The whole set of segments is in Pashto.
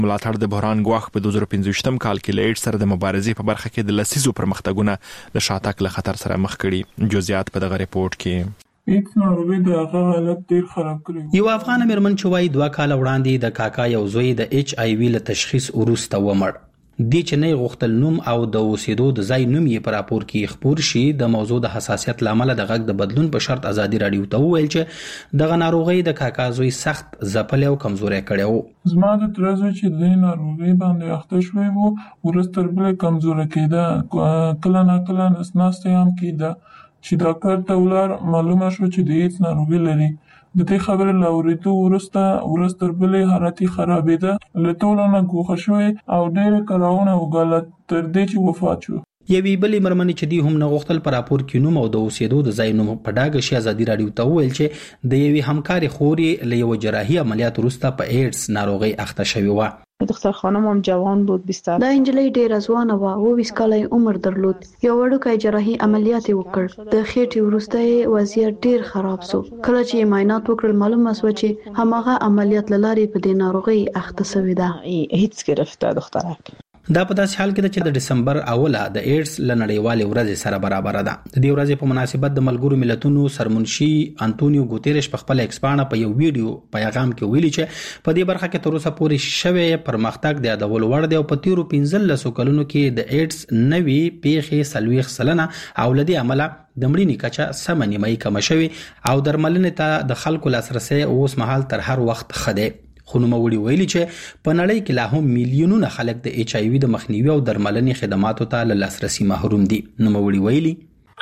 ملاتړ د بحران ګواښ په 2015 کال کې له ایډز سره د مبارزې په برخه کې د لسیزو پرمختګونه د شاتګ له خطر سره مخ کړي. جزئیات په دغه ریپورت کې. هیڅ ناروغي د هغه حالت ډیر خراب کړی. یو افغان مېرمن چې وايي 2 کال وړاندې د کاکا یو زوی د HIV له تشخیص وروسته ومړ. د چنې غوښتل نوم او د اوسېدو د ځای نوم یې پر راپور کې خبر شي. د موضوع د حساسیت لامل د غږ د بدلون په شرط ازادي رادیو ته وویل چې دغه ناروغي د کاکا زوی سخت ځپل او کمزوري کړي وو. زما د ترځو چې د ناروغي باندې اخته شوی وو ورستر بل کمزوري کېده، کله نه کله نسناسته هم کېده چې ډاکټر ته ولر معلومه شو چې د هیڅ ناروغي لري. د دې خبرې لاورېدو ورستر بلې حالتي خرابېده، له ټولو نه ګوښه شوی او ډېرې کړاوونه وګالل تر دې چې وفات شو. یوې بلې مېرمنې چې دی هم نه غوښتل په راپور کې نوم او د اوسېدو د ځای نوم په ډاګه شي ازادي رادیو ته وویل چې د یوې همکارې خورې له یو جراحي عملیات وروسته په ایډز ناروغي اخته شوې وه. دختر خانم هم جوان بود 20 سال. دا انجلۍ ډیره ځوانه وه، 22 کاله عمر درلود. یو وړوکی جراحي عملیات وکړ. د خېټې وروسته وضعیت ډیر خراب شو. کله چې معاینات وکړل معلومه شو چې هماغه عملیات لارې په دې ناروغي اخته شوې ده. هیڅ گرفته دخترک. دا په داسې حال کې ده چې د ډسمبر اوله د ایډز له نړیوالې ورځې سره برابر ده. د دې ورځې په مناسبت د ملګرو ملتونو سرمنشي انټونیو ګوتيرش په خپل ایکسپانه په یو ویډیو پیغام کې ویلي چې په دې برخه کې تر اوسه پورې شوی پرمختګ د یادولو وړ دی او په تیرو 15 کلونو کې د ایډز نوي پیښې 40% او لدی عمله د مړینې کچه سم نیمایي کم شوی او درملنې ته د خلکو لاسرسي اوس مهال تر هر وخت خده. خو نوموړي ویلي چې په نړۍ کې لا هم میلیونونه خلک د HIV د مخنیوي او درملنې خدماتو ته له لاسرسي محروم دي. نوموړي ویلي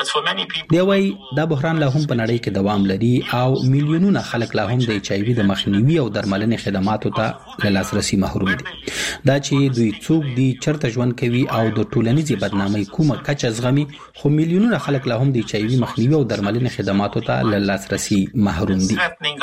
دی وايي دا بحران لا هم په نړۍ کې دوام لري او میلیونونه خلک لا هم د HIV د مخنیوي او درملنې خدماتو ته له لاسرسي محروم دي. دا چې دوی څوک دي چرته ژوند کوي او د ټولنیزې بدنامۍ کومه کچه زغمي، خو میلیونونه خلک لا هم د HIV مخنیوي او درملنې خدماتو ته له لاسرسي محروم دي.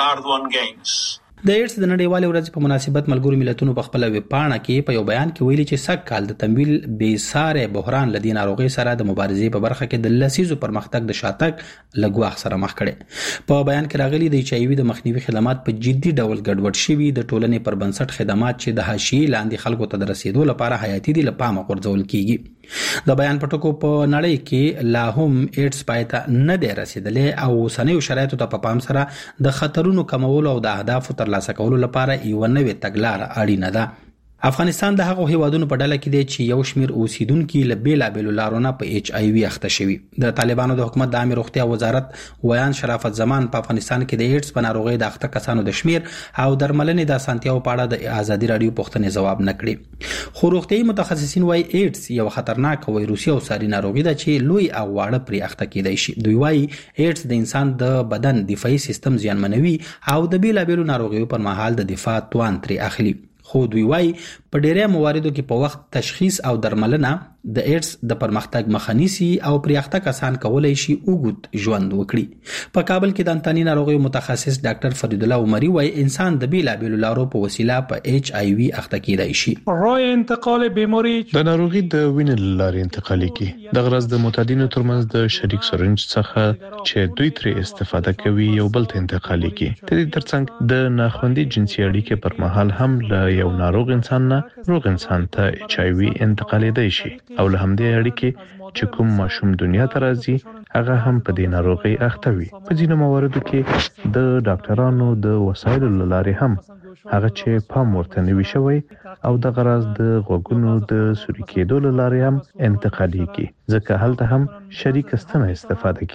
د ایډز د نړیوالې ورځې په مناسبت ملګرو ملتونو په خپل ویب پاڼه کې په یو بیان کې ویلي چې سږ کال د تمویل بې ساري بحران لدی ناروغي سره د مبارزې په برخه کې د لسیزو پرمختګ د شاتګ لګواخ سره مخ کړي. په بیان کې راغلي د HIV د مخنیوي خدمات په جدي ډول ګډوډ شوي، د ټولنې پر بنسټ خدمات چې د حاشیې لاندې خلکو ته د رسیدو لپاره حیاتي دي له پامه غورځول کیږي. د بیان په ټکو په نړۍ کې لا هم ایډز پایته نه دی رسیدلی او اوسنیو شرایطو ته په پام سره د خطرونو کمولو او د اهدافو ترلاسه کولو لپاره یو نوې تګلاره اړینه ده. افغانستان د هغو هیوادونو په ډله کې دی چې یو شمیر اوسیدونکي له بیلابېلو لارو نه په HIV اخته شوي. د طالبانو د حکومت د عامه روغتیا وزارت ویان شرافت زمان په افغانستان کې د ایډز په ناروغۍ د اخته کسانو د شمیر او درملنې د اسانتیاو په اړه د ازادي رادیو پوښتنې ځواب نه کړي. خو روغتیايي متخصصین وايي ایډز یو خطرناک وایروسي او ساري ناروغي ده چې لوی او واړه پرې اخته کېدای شي. دوی وايي ایډز د انسان د بدن دفاعي سیستم زیانمنوي او د بیلابېلو ناروغیو پر مهال د دفاع توان ترې اخلي. خو دوی وايي په ډېرې مواردو کې په وخت تشخیص او درملنه د ایډز د پرمختګ مخه نیسي او پرې اخته کسان کولای شي اوږد ژوند وکړي. په کابل کې د انتاني ناروغیو متخصص ډاکټر فرید الله عمري وايي انسان د بیلابېلو لارو په وسیله په HIV اخته کېدای شي. رای انتقال بیماری د ناروغي د وینې لارې انتقالي کی د غرض د متعدینو ترمنځ د شریک سرنج څخه چې دوی ترې استفاده کوي یو بل ته انتقالي کی. د دې ترڅنګ د ناخوندي جنسي اړیکې پر مهال هم له یو ناروغ انسان نه روغ انسان ته HIV انتقالېدای شي او له همدې اړیکې چې کوم ماشوم دنیا ته راځي هغه هم په دې ناروغي اخته وي. په ځینو مواردو کې د ډاکټرانو د وسایلو له لارې هم هغه چې پام ورته نوي شوی او د غرض د غوږونو د سوري کېدو له لارې هم انتقالېږي، ځکه هلته هم شریک ستنه استفاده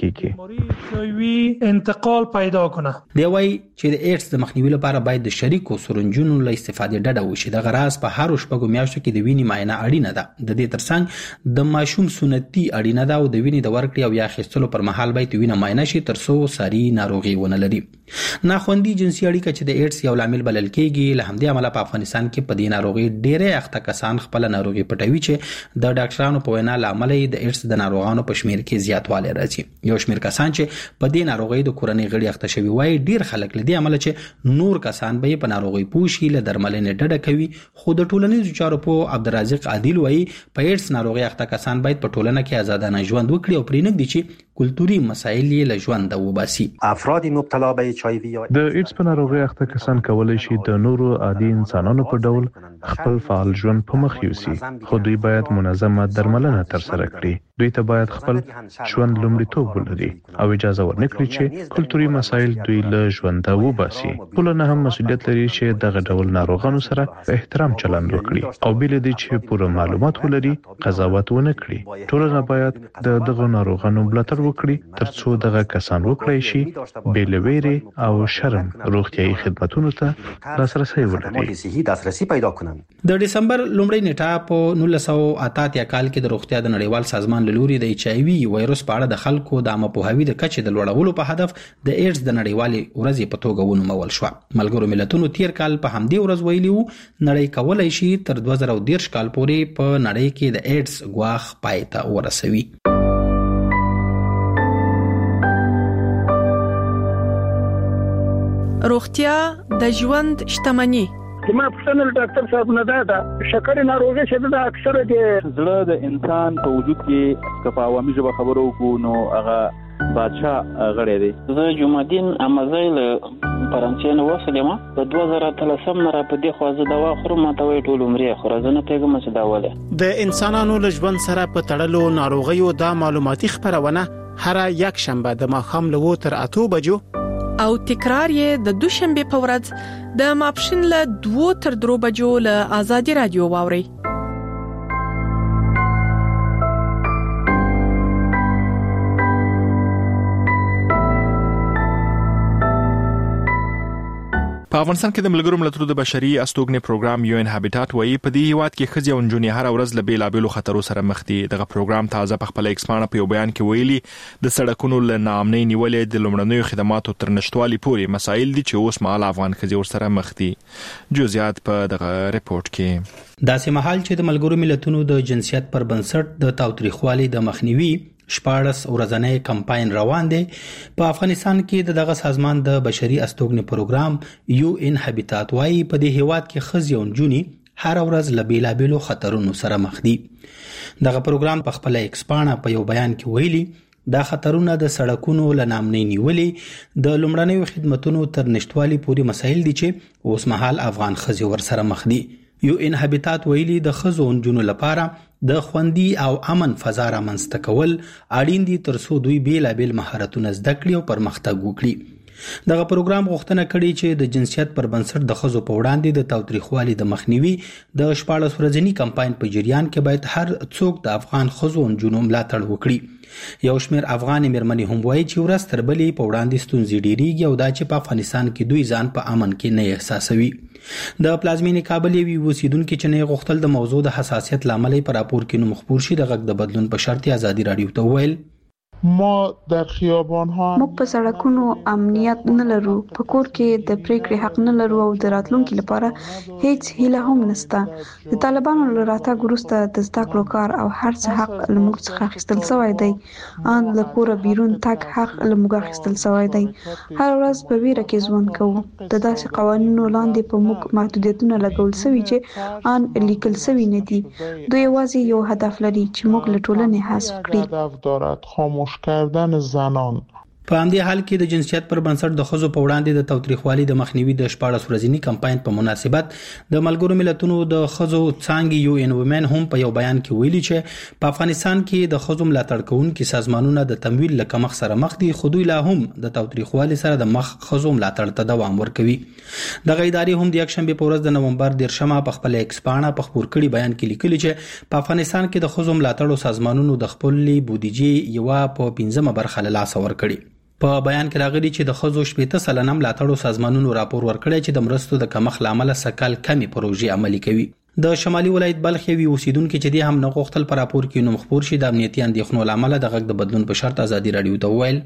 کیږي. انتقال پیدا کنه. دی وايي چې د ایډز د مخنیوي لپاره باید د شریکو سرنجونو له استفادې ډډه وشي. د غرض په هر شپږو میاشتو کې د وینې معاینه اړینه ده. د دې ترڅنګ د ماشوم سنتي اړینه ده او د وینې د ورکړې او یا اخیستلو پر مهال باید وینه معاینه شي ترڅو ساري ناروغي ونه لري. ناخوندي جنسي اړیکه چې د ایډز یو لامل بلل کېږي، له همدې امله په افغانستان کې په دې ناروغي ډېرې اخته کسان خپل ناروغي پټوي چې د ډاکټرانو په وینا لامل د ایډز د ناروغانو په شمیر کې زیاتوالی راځي. یو شمیر کسان چې په دې ناروغي د کورنۍ غړي اخته شوي وایي ډېر خلک له دې امله چې نور کسان به په ناروغي پوه شي له درملنې ډډه کوي. خو د ټولنیزو چارو په عبدالرزاق عادل وایي په ایډز ناروغي اخته کسان باید په ټولنه کې آزادانه ژوند وکړي او پرې نږدې چې کلتوري مسایل یې له ژونده وباسي. افراد مبتلا به د ایډز په ناروغي اخته کسان کولای شي د نورو عادي انسانانو په ډول خپل فعال ژوند په مخ یوسي، خو دوی باید منظمه درملنه ترسره کړي. دوی ته باید خپل ژوند لومړیتوب ولري او اجازه ورنکړي چې کلتوري مسایل دوی له ژونده وباسي. ټولنه هم مسؤلیت لري چې دغه ډول ناروغانو سره په احترام چلند وکړي او بل دې چې پوره معلومات ولري قضاوت ونه کړي. ټولنه باید دغه ناروغانو ملاتړ وکړي ترڅو دغه کسان وکړي شي بې له ویرې او شرم روغتیايي خدماتو ته لاسرسي ولري. د دسمبر لومړۍ نیټه په 1988 کال کې د روغتیا د نړیوال سازمان له لوري د HIV وایروس په اړه د خلکو د عامه پوهاوي د کچې د لوړولو په هدف د ایډز د نړیوالې ورځې په توګه ونومول شو. ملګرو ملتونو تیر کال په همدې ورځ ویلي وو نړۍ کولای شي تر 2013 کال پورې په نړۍ کې د ایډز ګواښ پای ته ورسوي. روغتیا د ژوند شتمني. زما پښتنه ډاکټر صاحب نه ده شکر ناروغي چې د اکثره د زړه د انسان په وجود کې کفا عوامي ژبه خبرو کو نو هغه بادشاہ غړی دی. زه جمعدین امازیل فرانسې نو وسلم په 2013 نه را په دې خو زه دوا خورم ته وی ټول عمرې خو زه پیغام څه دا وله د انسانانو له ژوند سره په تړلو ناروغیو د معلوماتي خبرونه هر یک شنبه د ماښام له 8 بجو او تکرار یې د دوشنبه په ورځ د ماپښین له 2 تر 3 بجو له آزادي رادیو واوري. په افغانستان کې د ملګرو ملتونو د بشري استوګنې پروګرام UN هابیټات وایي په دې هیواد کې ښځې او نجونې هر ورځ له بیلابېلو خطرو سره مخ دي. دغه پروګرام تازه په خپل ایکس پاڼه په یو بیان کې ویلي د سړکونو له ناامنۍ نیولې د لومړنیو خدماتو تر نشټوالي پورې مسایل دي چې اوس مهال افغان ښځې ورسره مخ دي. جزئیات په دغه ریپورت کې. داسې مهال چې د ملګرو ملتونو د جنسیت پر بنسټ د تاوتریخوالي د مخنیوي 14 ورځنی کمپاین روان دی، په افغانستان کې دغه سازمان د بشري استوګنې پروګرام UN هابیټات وايي په دې هیواد کې ښځې او نجونې هر ورځ له بیلابېلو خطرونو سره مخ دي. دغه پروګرام په خپل ایکس پاڼه په یو بیان کې ویلي دا خطرونه د سړکونو له ناامنۍ نیولې د لومړنیو خدماتو تر نشټوالي پورې مسایل دي چې اوس مهال افغان ښځې ورسره مخ دي. UN هابیټات ویلي د ښځو او نجونو لپاره د خوندي او امن فضا رامنځته کول اړین دي ترڅو دوی بیلابېل مهارتونه زده کړي او پرمختګ وکړي. دغه پروګرام غوښتنه کړې چې د جنسیت پر بنسټ د ښځو په وړاندې د تاوتریخوالي د مخنیوي د 14 ورځنی کمپاین په جریان کې باید هر څوک د افغان ښځو او نجونو ملاتړ وکړي. یو شمېر افغان مېرمنې هم وایي چې ورځ تر بلې په وړاندې ستونزې ډېریږي او دا چې په افغانستان کې دوی ځان په امن کې نه احساسوي. د پلازمینې کابل یوې اوسیدونکې چې نه غوښتل د موضوع د حساسیت لامل په راپور کې نوم خپور شي د غږ د بدلون په شرط آزادي رادیو ته وویل ما در خیابان‌ها موږ په سړکونو امنیت نه لرو، په کور کې د پریکړې حق نه لرو او د راتلونکي لپاره هیڅ هیله هم نشته. د طالبانو له راتګ وروسته د زده کړو کار او هر څه حق له موږ څخه اخیستل شوی دی. ان له کوره بیرون تګ حق له موږ اخیستل شوی دی. هر ورځ په ویره کې ژوند کوو. د داسې قوانینو لاندې په موږ محدودیتونه لګول شوي چې ان لیکل شوي نه دي. دوی یوازې یو هدف لري چې موږ له ټولنې حذف کړي. کردن زنان. په همدې حال کې د جنسیت پر بنسټ د ښځو په وړاندې د تاوتریخوالي د مخنیوي د 14 ورځنی کمپاین په مناسبت د ملګرو ملتونو د ښځو څانګې UN Women هم په یو بیان کې ویلي چې په افغانستان کې د ښځو ملاتړ کوونکي سازمانونه د تمویل له کمښت سره مخ دي، خو دوی لا هم د تاوتریخوالي سره د مخ ښځو ملاتړ ته دوام ورکوي. دغه ادارې هم د یکشنبه په ورځ د نومبر 13 په خپل ایکس پاڼه په خپور کړي بیان کې لیکلي چې په افغانستان کې د ښځو ملاتړ سازمانونو د خپل بودیجې یو په 15 برخه له لاس ورکړي. په بیان کې راغلي چې د ښځو 80% ملاتړو سازمانونو راپور ورکړی چې د مرستو د کمښت لامل سکهال کمی پروژې عملي کوي. د شمالي ولایت بلخ یوې اوسیدونکو چې د هم نه غوښتل پر راپور کې نوم خپور شي د امنیتي اندېښنو لامل د غږ د بدلون په شرط آزادي رادیو ته وویل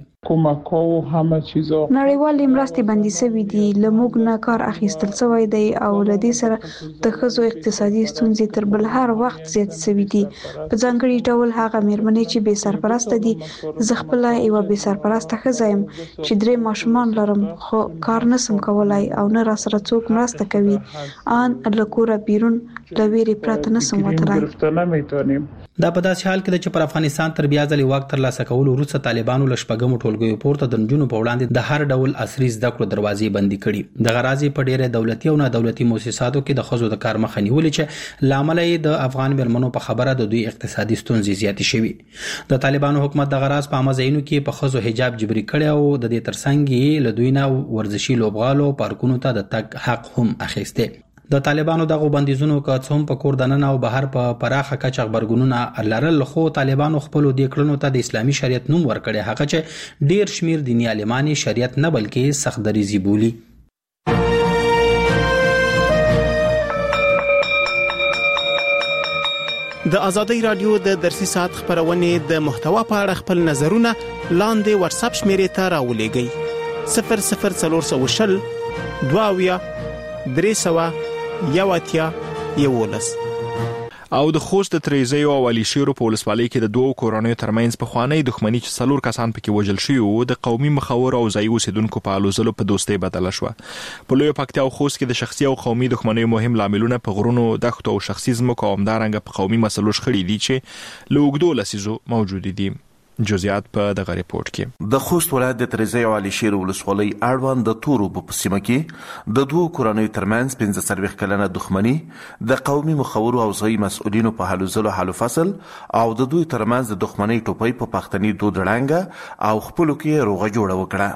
نړیوالې مرستې بندي شوې دي، له موږ نه کار اخیستل شوی دی او له دې سره د ښځو اقتصادي ستونزې تر بل هر وخت زیات شوي دي. په ځانګړي ډول هغه مېرمنې چې بې سرپرسته دي. زه خپله یوه بې سرپرسته ښځه یم چې 3 ماشومان لرم، خو کار نشم کولای او نه را سره څوک مرسته کوي. ان له کوره بیرون له ویرې پرته نشم وتلی. دا په داسې حال کې چې پر افغانستان تر بیا ځلې واک ترلاسه کولو وروسته طالبانو له شپږمو ټولګیو پورته د نجونو په وړاندې د هر ډول عصري زده کړو دروازې بندي کړي. دغه راځي په ډېرې دولتي او نه دولتي مؤسساتو کې د ښځو د کار مخه نیولې چې لامل یې د افغان مېرمنو په خبره د دوی اقتصادي ستونزې زیاتې شوي. د طالبانو حکومت دغه راز په عامه ځایونو کې په ښځو حجاب جبري کړی او د دې ترڅنګ یې له دوی نه ورزشي لوبغالو پارکونو ته د تګ حق هم اخیسته. د طالبانو دغه بندیزونو که څوم په کور دننه او بهر په پراخه کچه خبرګونونه لرل، خو طالبانو خپل د کړنو ته د اسلامي شریعت نوم ورکړي، هغه چې ډیر شمیر دیني عالمان شریعت نه بلکې سخت دریزي بولي. د ازادي رادیو د درسي ساعت خبرونه د محتوا په اړه خپل نظرونه لاندې واتس اپ شمیرې ته راولېږئ 0040 22 311 او د خوست د تریزیو او علي شیرو په ولسوالۍ کې د دوو کورنیو ترمنځ په خوانی دښمنۍ چې 4 کسان پکې وژل شوي وو د قومي مخور او ځایي اوسیدونکو په الوزلو په دوستۍ بدله شوه. په لوی پکتیا او خوست کې د شخصي او قومي دښمنۍ مهم لاملونه په غرونو، دښتو او شخصي ځمکو او همدارنګه په قومي مسلو شخړې دي چې له اوږدو لسیزو موجود دي. جزئیات په دغه ریپورت کې. د خوست ولایت د تریزیو علي شیر ولسوالۍ اړوند د تورو په سیمه کې د دوو کورنیو ترمنځ 15 کلنه دښمنۍ د قومي مخورو او ځایي مسؤلینو په هلو ځلو حل فصل او د دوی ترمنځ د دښمنۍ ټوپۍ په پښتني دود رنګه او خپلو کې روغه جوړه وکړه.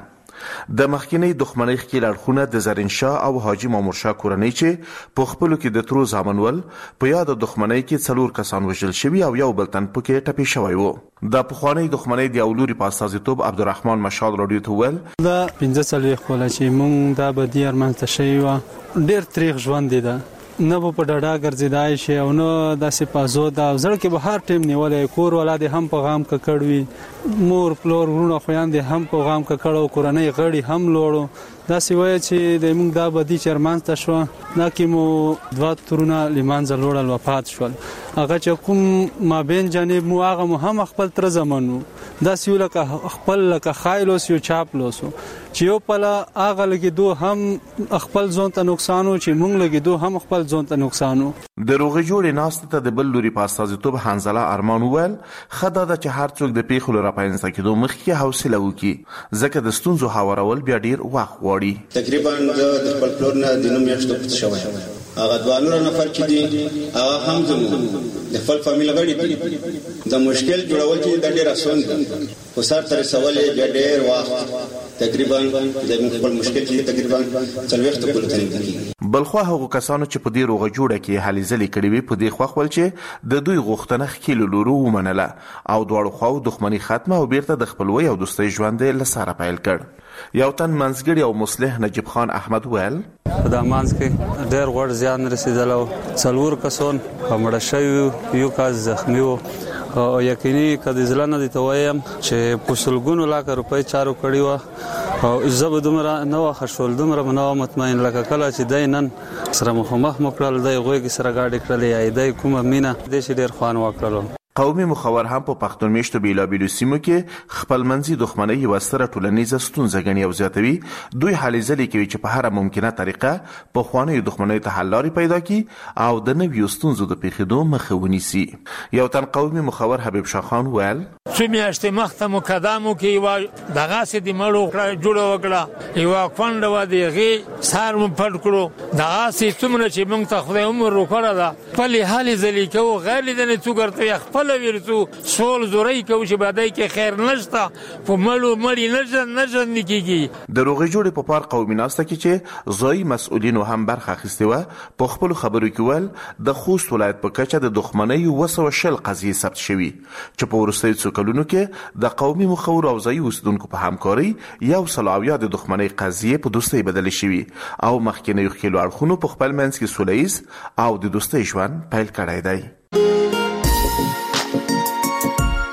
د مخکینی دښمنۍ ښکېل اړخونه د زرین شاه او حاجی مامور شاه کورنۍ چې په خپلو کې د ترو زامنول په یاد دښمنۍ کې 4 کسان وژل شوي او یو بل تن پکې ټپي شوی وو. د پخوانی دښمنۍ د اولوري په استازیتوب عبدالرحمن مشال رادیو ته ویل دا 15 خپل چې مونږ دا بدی ارمان ته شي و ډېر تاریخ ژوند دی دا نه په ډاډه ګرځیدای شي او نو داسې پازو دا ځل کې به هر ټیم نیولې کور ولادي هم په غام ککړوي مور پلور ورونه خويندې هم په غام ککړو کورنۍ غړي هم لوړو داسې وای چې د موږ دا بدی چرمان ته شو نه کې مو دوا ترونه لیمانځ لوړل وفات شول هغه چې کوم ما بین جانب مو هغه هم خپل تر زمانو داسې لکه خپل لکه خایلوس یو چاپلوسو چې یو پلا هغه لګي دو هم خپل ځون ته نقصانو چې موږ لګي دو هم خپل ځون ته نقصانو. د روغې جوړې ناست ته د بل لوري په استازیتوب حنزله ارمان ویل خدای دا چې هر څوک د پیښو لپاره پاینځ کېدو مخکې حوصله وکړي ځکه د ستونزو هوارول بیا ډیر وخت غواړي. تقریبا د خپل پلور نه د نوم میاشتو پټ شوی هغه دوانو نفر چې دي هغه هم زموږ د خپل فامیل غړي دي د مشکل جوړول چې د ډیر اسون دي خو سر تر سوالې ډیر وخت تقریبا د خپل مشکل چې تقریبا 40 کول تنګي. بلخو هغه کسانو چې په دې روغه جوړه کې هلي ځلې کړې وي په دې خوخول چې د دوی غوښتنه خکېلو لورو ومنله او دواړو خواو دښمنۍ ختمه او بیرته د خپلوۍ او دوستۍ ژوند له سره پیل کړ. یو تن منځګړی او مصلح نجیب خان احمد ویل دا مانځ کې ډېر غوړ زیان رسیدل او 4 کسان مړ شوي یو کس زخمی و او یقیني کدي ځلانه دي ته وایم چې پوسلګونو لاکه روپۍ چارو کړی و او زب دومره نو خښول دومره نو مطمئن لکه کله چې دینن سره مخامخ مکرل دی غوږی سره گاډي کړلې ای دای کومه مینا د شي ډیر خوان وکړلو. قومي مخور هم په پښتون میشتو بیلابیلو سیمو کې خپل منځي دښمنۍ یو ستره ټولنیزه ستونزه ګڼي او زیاتوي دوی هلې ځلې کوي چې په هر ممکنه طریقه په خواني دښمنۍ ته حل لارې پیدا کړي او د نویو ستونزو د پیښېدو مخه ونیسي. یو تن قومي مخور حبیب شاه خان ویل څو میاشتې مخته مقدمو کې یو دغه سي د مړو جوړ وکړه یو کفند و دیغه سار مو پټ کړو دغه سي څومره چې موږ ته خدای عمر وکړه دا په هلې ځلې کو غیر دې څو ګرځي خپل ورته سول زوري کو چې بدای کې خیر نشته په مړی نه کیږي. د روغې جوړې په پار قومي ناسته کې چې ځای مسؤلینو هم برخه اخیستې و په خپل خبرو کې ول د خوست ولایت په کچه د دښمنۍ 200 قضیې ثبت شوي چې په ورستۍ څو کلونو کې د قومي مخور او ځای اوسیدونکو په همکاري 100 د دښمنۍ قضیې په دوستۍ بدلې شوي او مخکینی خلکو اړخونو په خپل منځ کې سولهیز او د دوستۍ ژوند پیل کړی دی.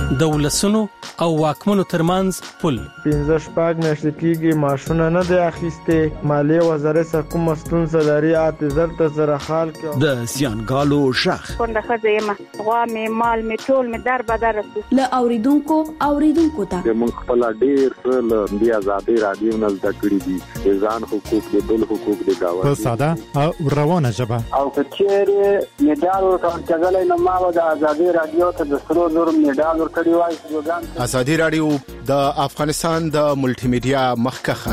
د ولسونو او واکمنو ترمنځ پل 15 شپږ میاشتې کېږي ماشونه نه دی اخیسته مالیه وزارت سره کوم ستونزه لري اعتذار ته سره حال کې د سیانګالو شخ څنګه خځه ما غوا می مال می ټول می در بدر ل اوریدونکو ته موږ خپل ډیر له بیا آزادي رادیو نه زده کړی دي ځان حقوق دي بل حقوق دي دا په ساده او روانه ژبه او کچېره میډال ورکړل نو ما د آزادي رادیو ته د سرو زور میډال ورکړی وای آزادي رادیو د افغانستان د ملټي میډیا مخکخه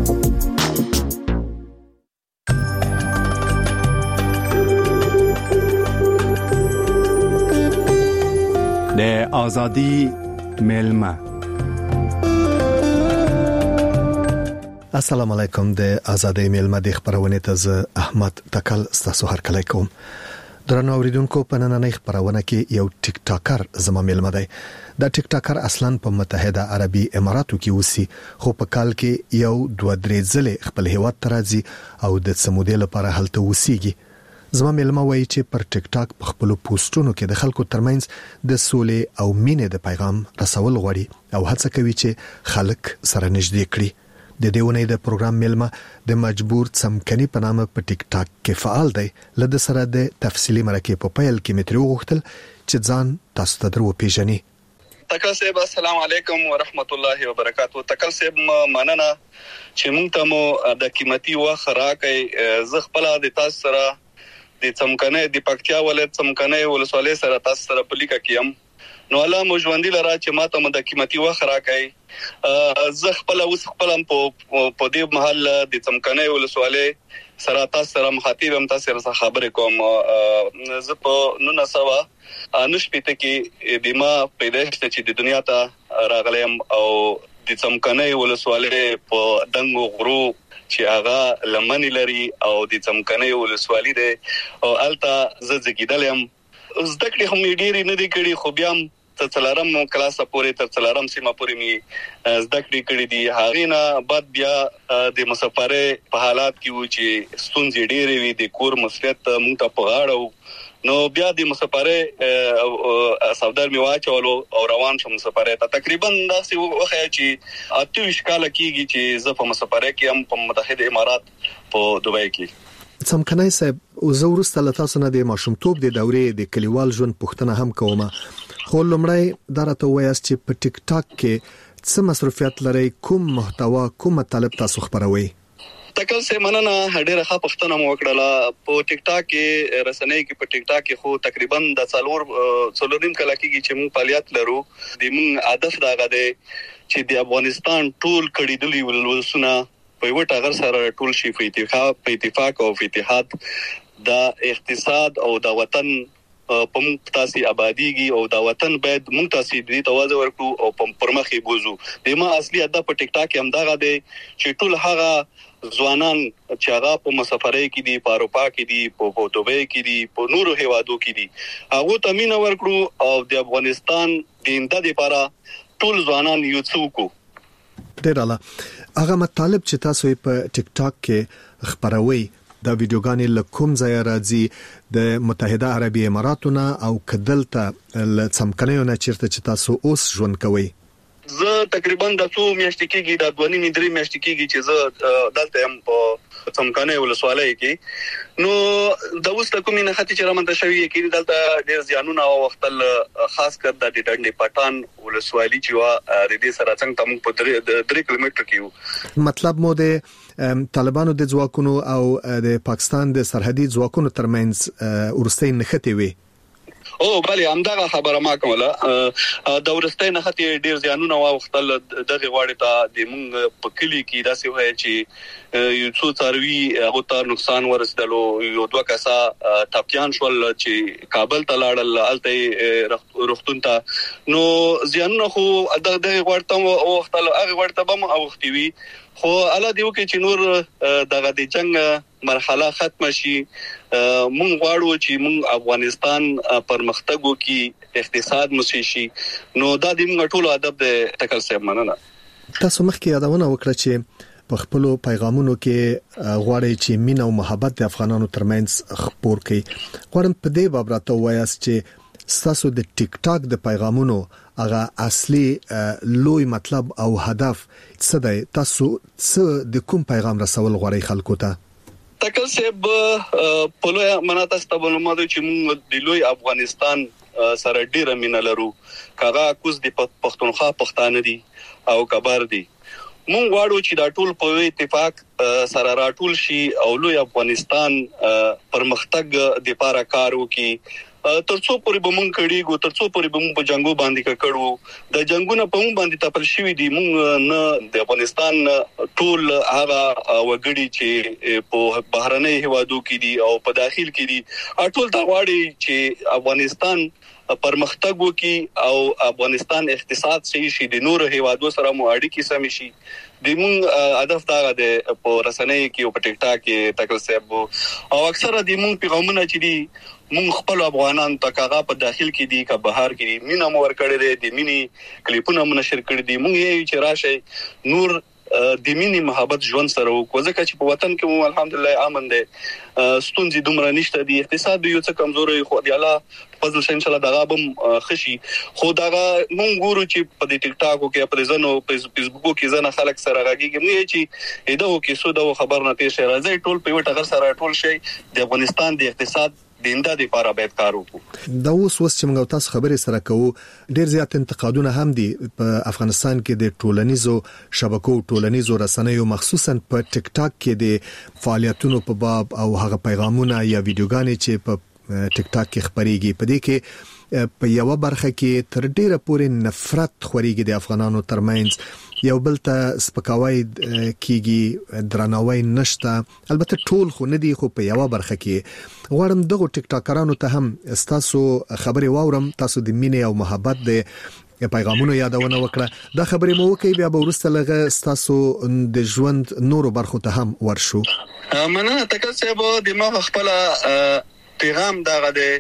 د آزادی ملما. السلام علیکم. د آزادی ملما د خبرونه ته احمد تکل ستاسو هر کله کوم. درنو اوریدونکو په نننۍ خبرونه کې یو ټیک ټاکر زما ملما دی. دا ټیک ټاکر اصلا په متحده عربي اماراتو کې اوسي، خو په کال کې یو 2-3 ځله خپل هیواد ته راځي او د سمودې لپاره هلته اوسيږي. زما ملما وایي چې پر ټیک ټاک په خپل پوسټونو کې د خلکو ترمنځ د سولې او مینې د پیغام رسول غواړي او هڅه کوي چې خلک سره نږدې کړي. د دیونې د پروګرام ملما د مجبور څمکني په نامه په ټیک ټاک کې فعال دی. لده سره د تفصیلی مرکه په پیل کې مترو غوښتل چې ځان تاسو ته درو پیژني. تکل صاحب السلام علیکم ورحمت الله وبرکاتہ. تکل صاحب مننه چې موږ ته مو د قیمتي وخت راکې ز خپل د تاسو سره د څمکنه د پکتیا ولایت څمکنه ولسوالۍ سره تاسو سره پلیکا کیم نو الله مو ژوندۍ لرا چې ماته مو د قیمتي وخت راکې ز خپل اوس خپلم په دې محل د څمکنه ولسوالۍ سره تاسو سره مخاطب هم تاسو سره خبرې کوم. ز په 1990 کې د ما پیدایښت چې د دنیا ته راغلم او د څمکنه ولسوالۍ په دنګو غرو چې هغه لمنی لري او د څمکنه ولسوالۍ ده او الته زګیدلم زده کړې هم ډېری نه دي کړې خو بیا تر څلورم کلاس پورې تر څلورم سیمه پورې می زده کړې کړې دي. هغه نه بعد بیا د مسافرې په حالات کې و چې ستونزې ډېرې وي د کور مسؤلیت مونږ ته په غاړه نو بیا د مسافرې سودار می واچولو او روان شوم مسافرې ته. تقریبا داسې وخت چې 28 کال کېږي چې زه په مسافرې کې هم په متحده امارات په دوبۍ کې. څمکنه صاحب او زورسته لتاسو نه د ماشومتوب د دورې د کلیوال ژوند پوښتنه هم کومه، خو لمړی درته وایاست چې په ټیک ټاک کې څه مصرفیت لري، کوم محتوا کوم مطلب تاسو خبروي؟ تکل سه مننه ډېره ښه پوښتنه مو وکړه. په ټیک ټاک کې رسنۍ کې په ټیک ټاک کې خو تقریبا د څلورم کال کېږي چې موږ فعالیت لرو. د موږ هدف دا غده چې د افغانستان ټول کډیدلي ولسونه په یو ټاګر سره ټول شي په اتفاق او اتحاد د اقتصاد او د وطن په متاسي آبادیږي او د وطن باید متاسي دي توازن ورکړو او په پرمخې بوزو. د ما اصلي هدف په ټیک ټاک کې هم دا غده چې ټول هغه ځوانان چې هغه په مسافرۍ کې دي، په اروپا کې دي، په دوبۍ کې دي، په نورو هیوادو کې دي، هغه ته مين ورکړو او د افغانستان د انده لپاره ټول ځوانان یو څوک ډیر اعلی هغه مطالب چې تاسو په ټیک ټاک کې خبروي دا ویډیوګانې لکوم ځای راځي د متحده عربي اماراتونه او کدلته څمکنه نه چیرته چې تاسو اوس ژوند کوي؟ زه تقریبا د 2 میاشتې کېږي د 2.5 میاشتې کېږي چې زه دلته هم په څمکنه ولسوالۍ کې نو د اوس کومې نه خاطر چې رامنځته شوی کې دلته ډېر ځانونه او وختل خاص کر د ډنډې پټان ولسوالۍ چې وا د دې سره څنګه تم په 3 کیلومتر کې وو. مطلب مو د طالبانو د ځواکونو او د پاکستان د سرحدي ځواکونو ترمنځ ورستۍ نښتې وي. او بله همدغه خبره ما کوله د ورستۍ نه خاطر ډیر ځانونه واختل دغه غواړي ته د مونږ په کلی کې داسې وای چې یو څو څاروي هغه ته نقصان ورسېدلو، یو دوه کسا ټاپیان شول چې کابل ته لاړل الته روختون ته نو ځانونه خو دغه غواړي ته واختل هغه غواړي ته به اوختي وي خو الله دیو کې چې نور دغه د جنگ مرحله ختم شي. مونږ غواړو چې مونږ افغانستان پرمختګ وکړي، اقتصاد مو شي نو دا د موږ ټولو ادب د تکل صاحب مننه. تاسو مخکې یادونه وکړه چې په خپل پیغامونو کې غواړي چې مینه او محبت د افغانانو ترمنځ خپور کړي. غواړم په دې باب راته وایاست چې تاسو د ټیک ټاک د پیغامونو هغه اصلي لوی مطلب او هدف څه دی؟ تاسو څه د کوم پیغام رسول غواړئ خلکو ته؟ تکل سیب په لوی مناته ستبلمو چې موږ د لوی افغانستان سره ډیره مینه لرو. کاغه کوز د پښتونخوا پښتانه دي او کبر دي. مونږ غواړو چې دا ټول په اتفاق سره راټول شي او لوی افغانستان پرمختګ د لپاره کار وکړي. ترڅو پورې به مونږ کړيګو، ترڅو پورې به مونږ په جنگو باندې کړو. د جنگونو په مونږ باندې تپل شوی دي. مونږ نه د افغانستان ټول هغه وګړي چې په بهرنۍ هوادو کې دي او په داخل کې دي ټول دا غواړي چې افغانستان پرمختګ وکړي او افغانستان اقتصاد صحیح شي، د نور هوادو سره مو اړیکې سم شي. د مونږ هدف دا د په رسنۍ کې او په ټیک ټاک کې تکل سیب او اکثره د مونږ پیغامونه چې دي مونږ خپل افغانان ته کاغه په داخل کې دي که بهر کې دي مینا مور کړی دي، د مینی کلیپونه منشر کړی دي. مونږ یې چې راشه نور د مینی محبت ژوند سره وکړو ځکه چې په وطن کې مو الحمدلله امن دی، ستونزې دومره نشته دي، اقتصاد یو څه کمزوري خو دی الله فضل ان شاء الله دغه بم خشي. خو دغه مونږ ګورو چې په ټیک ټاک کې په ځنو فیسبوک کې ځنه خلک سره راګيږي مې چې دا کې سوده خبر نه تیر شي راځي ټول په وټه غر سره ټول شي د افغانستان د اقتصاد دینده د لپاره باید کار وکړو. دا اوس چې موږ تاسو خبرې سره کوو ډیر زیات انتقادونه هم دي په افغانستان کې د ټولنیزو شبکو ټولنیزو رسنیو مخصوصا په ټیک ټاک کې د فعالیتونو په باب او هغه پیغامونه یا ویډیوګانې چې په ټیک ټاک کې خبريږي په دې کې په یو برخه کې تر ډیره پورې نفرت خوريږي د افغانانو ترمنځ، یو بل ته سپکاوی کیږي، درناوی نشته. البته ټول خو نه دي، خو په یو برخه کې غواړم دغه ټیک ټاکرانو ته هم تاسو خبري واورم، تاسو د مینې او محبت د پیغامونو یادونه وکړه. دا خبرې مو وکړي بیا به ورسته لغه تاسو د ژوند نورو برخو ته هم ورشو. مننه تکل صاحب. د ما خپل پیغام دغه د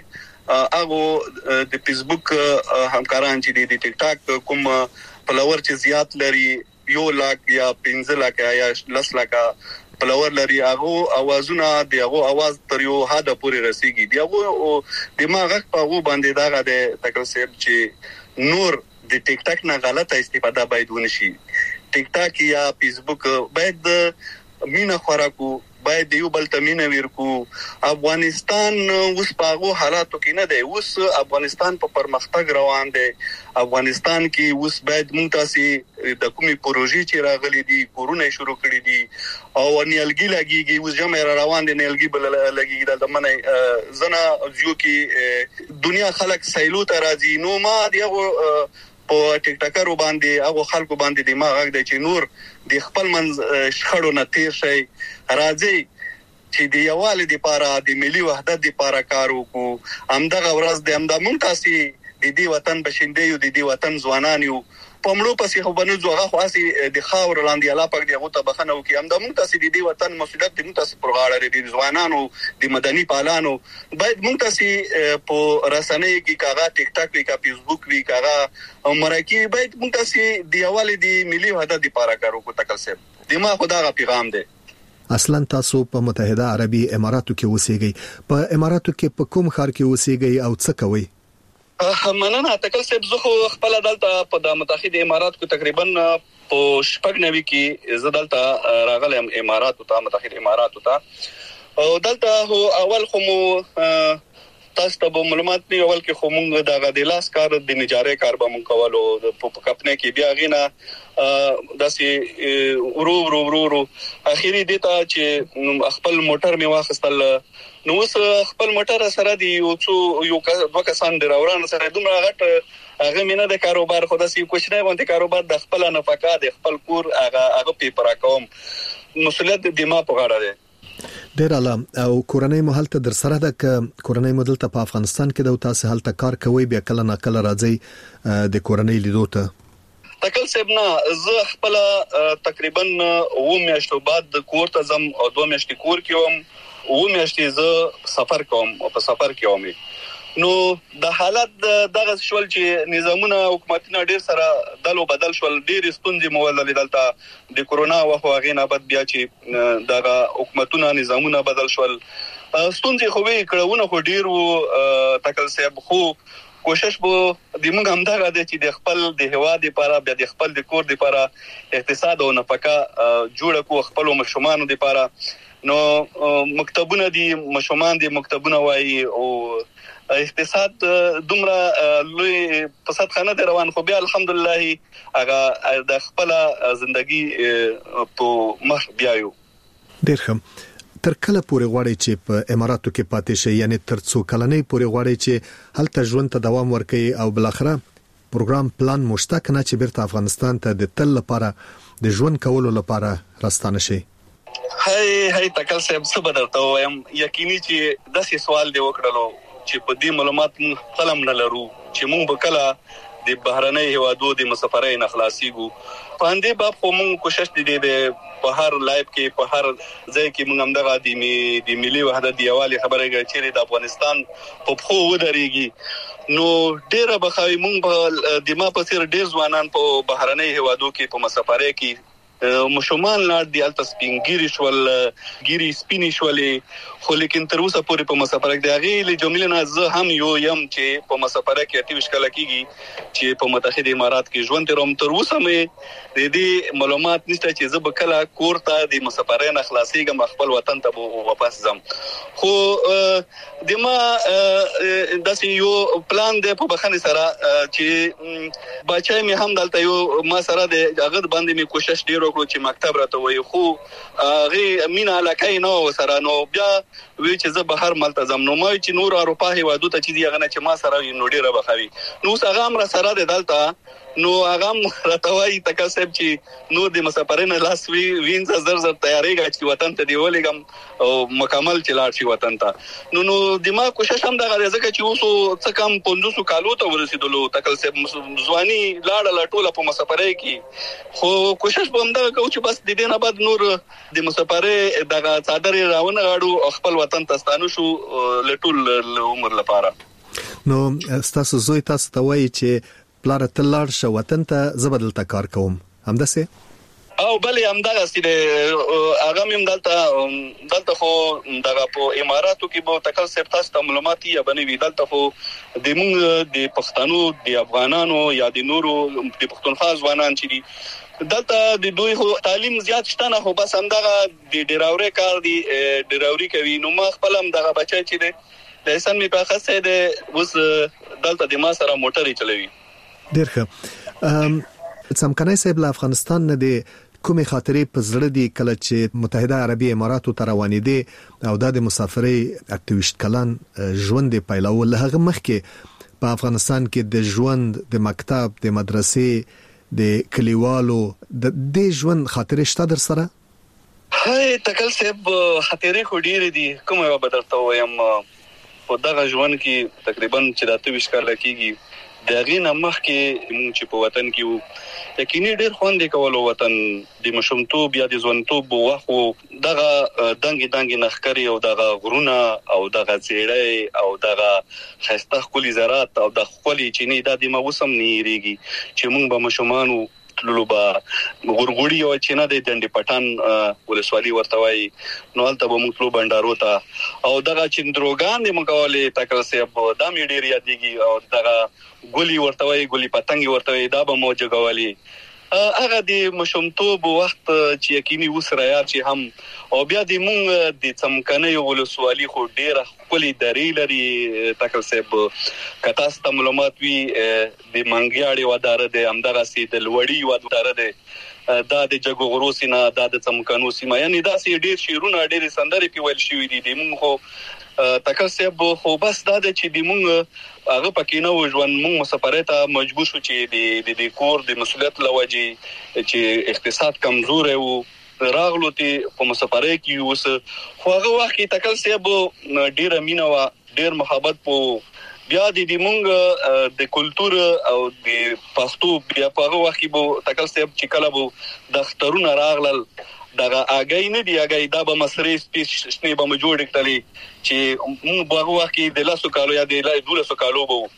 هغه د فیسبوک همکاران چې د ټیک ټاک کوم فلوور چې زیات لري 1 लाख یا 15 लाख یا 10 लाख فلوور لري هغه اوازونه د هغه आवाज تر یو حد پورې رسیږي. دی هغه دماغ په هغه باندې دغه د تکل صاحب چې نور د ټیک ټاک نه غلطه استفاده باید ونشي. ټیک ټاک یا فیسبوک باید مینا خوراکو، باید یو بل تمینه ورکو. افغانستان اوس په هغه حالاتو کې نه دی، اوس افغانستان په پرمختګ روان دی. افغانستان کې اوس باید مونږ تاسو د کومي پروژې چې راغلي دي کورونه شروع کړی دي او نیلګي لګيږي، اوس جمع روان دي نیلګي بل لګيږي د منه زنه جو کې دنیا خلک سیلو ته راځي. نو ما دیغه په ټیک ټاکرو باندې هغه خلکو باندې دماغ غږ دی چې نور د خپل منځ شخړو نه تیر شي، راځي چې د یووالي لپاره د ملي وحدت لپاره کار وکړو. همدغه ورځ د همدا مونږ تاسو د دې وطن بشینده یو، د دې وطن ځوانان یو په مړو پسې خو بنو زوغه خو اسی د خاور لاندې الله پاک دی هغه ته بخنه وکي. همدا مونږ تاسو د دې وطن مسؤلیت مونږ تاسو پرغاړه لري، د ځوانانو د مدني پالانو باید مونږ تاسو په رسنۍ کې کاغه ټیک ټاک وی کا فیسبوک وی کاغه مرکی باید مونږ تاسو د یووالي د ملي وحدت لپاره کار وکړو. تکل صاحب دماغ خدای پیغام دی. اصلا تاسو په متحده عربي اماراتو کې اوسېږئ، په اماراتو کې په کوم ښار کې اوسېږئ او څه کوئ؟ مننه تکل صاحب. زه خو خپل دلته په د متحده امارات کو تقریبا په شپږ کې زدلته راغلم اماراتو ته، متحده اماراتو ته. او دلته هو اول خو مو تاسو ته معلومات دی، اول کې خو مونږ د غدلاس کار د نجاري کار به مونږ کولو په کپنه کې، بیا غینا داسې ورو اخیری دیتا چې خپل موټر می واخستل. نو اوس خپل موټر سره دی یو دوه کسان دی راوران سره دومره غټ هغه مینه د کاروبار خو داسې کوښښ نه باندې کاروبار د خپل نفقه د خپل کور هغه پیپر کوم مسؤلیت د ما په غاړه ده. ډیر اعلی. او کورنۍ مهالته در سره د کورنۍ مدل ته په افغانستان کې د تاسو هلته کار کوي، بیا کله نه کله راځي د کورنۍ لیدو ته؟ تکل صاحب نه، زه خپل تقریبا 2 میاشتو بعد کور ته زم او 2 میاشتې کور کې وم، 2 میاشتې زه سفر کوم او په سفر کې ومه. نو د حالت دغه شول چې نظامونه حکومتونه ډیر سره دلو بدل شول، ډیر ستونزې مولل دلته د کورونا وخت هغه نه بعد بیا چې دغه حکومتونه نظامونه بدل شول، ستونزې خو وی کړهونه خو ډیر وو تکل صاحب. خو کوشش بو د موږ هم دا غواړي چې د خپل د هواد لپاره بیا د خپل د کور لپاره اقتصاد او نفقه جوړ کو خپل مشومان لپاره نو مکتبونه دي مشومان دي مکتبونه وایي او اقتصاد دومره لوی فساد خانه روان خو بیا الحمدلله هغه د خپل ژوندۍ په مخ بیايو. ډیر ښه. تر کله پورې غواړي چې په اماراتو کې پاتې شي یعنی تر څو کلنې پورې غواړي چې هلته ژوند ته دوام ورکړي او بل اخره پروګرام پلان مشته کنه چې بیرته افغانستان ته د تل لپاره د ژوند کولو لپاره راستانه شي؟ هاي تکل صاحب څه بدلته وایم یقیني چې داسې سوال دی وکړلو چې په دې معلومات موږ قلم نه لرو چې موږ به کله د بهرنۍ هوادو د مسافرۍ نه خلاصيږو. په دې باب خو موږ کوشش دي په هر لایف کې په هر ځای کې موږ هم دغه د ملي وحدت دی یوالي خبره کوي چې د افغانستان په خو ودرېږي نو ډېر بخاوي موږ د ما په سر ډېر ځوانان په بهرنۍ هوادو کې په مسافرۍ کې مشومان لار دی الته سپینګيري شول ګيري سپینی شولې خو لیکن تر اوسه پورې په مسافرک دی غیله جمله زه هم یو يم چې په مسافرک کې 28 کال کېږي چې په متحده امارات کې ژوند تروم تر اوسه مې د دې معلومات نشته چې زه به کله کور ته د مسافرۍ نه خلاصيږم خپل وطن ته واپس ځم خو د ما داسې یو پلان دی په بخنه سره چې بچای مې هم دلته یو ما سره د هغه باندې مې کوشش ډیر وکړو چې مکتب راته وای خو هغه مینا علاقه نو سره نو بیا وی چې زه بهر ملتزم نو مې چې نور اروپا هیوادو ته چې هغه نه چې ما سره نو ډیره بخوي نو هغه هم سره د دلته نو هغه راتوي تکل صاحب چې نو د مسافرین لاس وینځ زر تیاریږي چې وطن ته دی ولګم او مکمل چلاړ شي وطن ته نو د ما کوشش هم دا غواړي ځکه چې اوس څه کم 500 کالو ته ورسېدلو تکل صاحب ځواني لاړه لټوله په مسافرۍ کې خو کوشش به هم دا کوم چې بس د دې نه بعد نور د مسافرۍ دغه صادر راونه غاړو خپل وطن ته ستانو شو لټول عمر لپاره. نو تاسو زوی تاسو ته وایي چې پلار تلار شو وطن ته زبدلته کار کوم همداسه او بلې همدغه سره هغه مم دلته خو دغه په اماراتو کې به تکل صاحب تاسو ته معلومات یا بنوي دلته خو د موږ د پښتنو د افغانانو یا د نورو د پښتونخوا ځوانان چې دي دلته د دوی خو تعلیم زیات شته نه خو بس همدغه د ډیراوري کار دی ډیراوري کوي نو ما خپل هم دغه بچی چې دی د انسان می په خاصه دی اوس دلته د ما سره موټرې چلوي. ډیر ښه. څمکنای صاحب له افغانستان نه دی کومې خاطرې په زړه دي کله چې متحده عربي اماراتو ته روانې دي او د مسافرۍ 28 کلن ژوند پیلول هغه مخکې په افغانستان کې د ژوند د مکتب د مدرسې د کلیوالو د دې ژوند خاطرې شته در سره؟ هاي تکل صاحب خاطرې خو ډېرې دي کومه یو بدلته وایم په دغه ژوند کې تقریبا چې راته وشکار لکېږي دغه نه مخکې موږ چې په وطن کې وو یقیني ډېر خوند کولو وطن د مشومتوب یا د ځوانتوب وخت دغه دنګ نخکری او دغه غرونه او دغه چیرې او دغه خسته خولي زراعت او د خولي چینی د موسم نیریږي چې موږ به مشومانو تللو با غورغوړی او چینه د ډنډ پټان ولسوالي ورتوي نو البته به موږ تلو بندارو ته او دغه چندروګان د مقاله تکل صاحب د میډیر یادېږي او دغه ګولي ورتوي ګولي پتنګي ورتوي دا به موجګولي هغه د مشومتوب وخت چې یقیني وسره یاد چې هم او بیا د مونږ د څمکنۍ ولسوالي خو ډیره خپل درې لري تکل صاحب کتا ست معلومات وی د منګیاړي ودار د همدغه سي د لوړی ودار د دا د جګو غروسینا د څمکنو سیمه یعنی دا سي ډیر شیرونه ډیر سندري پیول شوې دي د مونږ خو تکل صاحب خو بس دا چې د مونږ هغه پکې نه وژوند مونږ مسافرۍ ته مجبور شو چې د کور د مسولیت لوجي چې اقتصاد کمزور وو راغلو ته په مسافرۍ کې اوس خو هغه وخت کې تکل صاحب ډیر مینا وا ډیر محبت په بیا د مونږ د کلچر او د پښتو بیا په هغه وخت کې بو تکل صاحب چې کله بو د اخترونه راغلل دغه اگای نه دی اگای دا به مسرې سپیش نه به جوړ کړلې چې موږ په هغه وخت کې د لاسو کالو یا د 12 کالو بو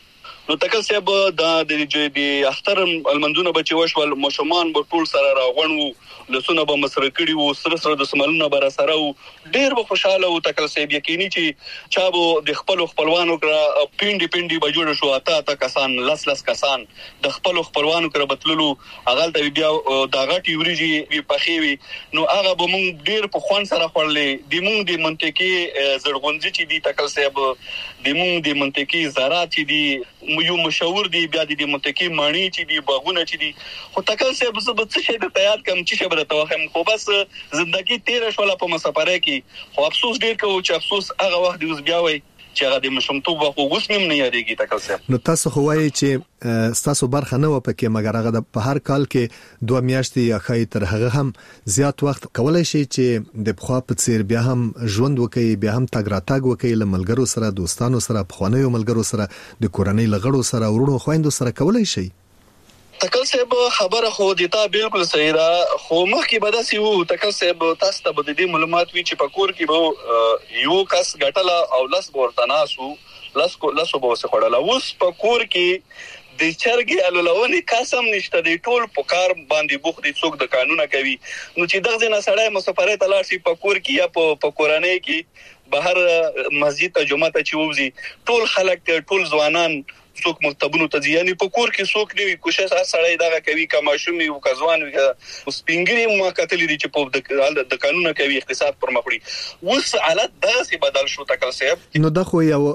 نو تکل صاحب د اختر المنځونه بچي وشول مشمان په ټول سره راغونو لسونه به مسره کړي وو سره د سمالونه بر سره ډیر به خوشاله وو تکل صاحب یقیني چې چا به د خپلوانو کړه پینډي به جوړ شو اته کسان لس کسان د خپلوانو کړه بتللو هغه د بیا د غټي وريجي پخېوي نو هغه به مونږ ډیر په خوان سره خورلې د مونږ د منطقي زړغونځي چې دی تکل صاحب د مونږ د منطقي زراعت چې دی یو مشهور دی بیا د منطقي مانی چې دی باغونه چې دی خو تکل صاحب څه به څه د تیار کم چې به توهم خو بس زندگی تیر شول په مسافره کې خو افسوس ډیر کوم چې افسوس هغه وخت دی اوس بیا وای چې هغه د مشمتوب خو اوس مم نه یادېږي تکل صاحب نو تاسو خو وایي چې تاسو برخه نه و پکې مګر هغه په هر کال کې 2 میاشتې یا خای تر هغه هم زیات وخت کولای شي چې د بخوا په څیر بیا هم ژوند وکړي بیا هم تګ راتګ وکړي له ملګرو سره دوستانو سره خوانیو ملګرو سره د کورنۍ لغړو سره ورونو خويندو سره کولای شي تکل صاحب خبره خو دیتا بالکل صحیح ده خو مخکې به داسې وو تکل صاحب تاسو ته به د دې معلومات وی چې په کور کې به یو کس ګټله او لاس ورته ناسو لاسو به وسه خړل اوس په کور کې د چرګي الولونی قسم نشته د ټول په کار باندې بوخ دي څوک د قانونه کوي نو چې دغه نه سړی مسافرې تلار شي په کور کې یا په کورانه کې بهر مسجد ته جمعه ته چوبزي ټول خلک ټول ځوانان څوک مکتبونو ته ځي په کور کې څوک دی کوشش سړی دغه کوي کماشومي او کزوان سپینګری ما کتلې دي چې په د قانون کوي اقتصاد پر مخړي اوس حالت داسې بدل شو تکل صاحب نو دا خو یو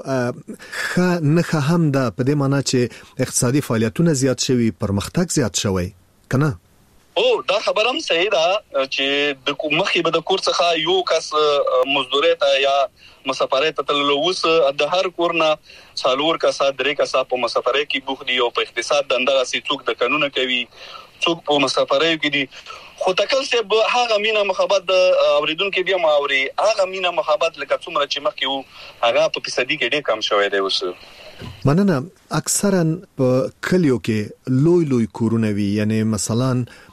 نه هم ده په دې معنی چې اقتصادي فعالیتونه زیات شوي پرمختګ زیات شوی کنه دا خبر هم صحیح ده چې د مخې به د کور څخه یو کس مزدوري ته یا مسافرې ته تللو اوس د هر کورنا څالور کسا درې کسا په مسافرې کې بوخ دي او په اقتصاد دندغه سي څوک د قانون کوي څوک په مسافرې کې دي خو تکل صاحب هغه مینا محبت اوریدونکو بیا ما اوري هغه مینا محبت لکه څومره چې مخکې وو هغه په فیصدي کې ډېر کم شوی دی اوس مننه اکثرا په کلیو کې لوی کورونه وي یعنی مثلا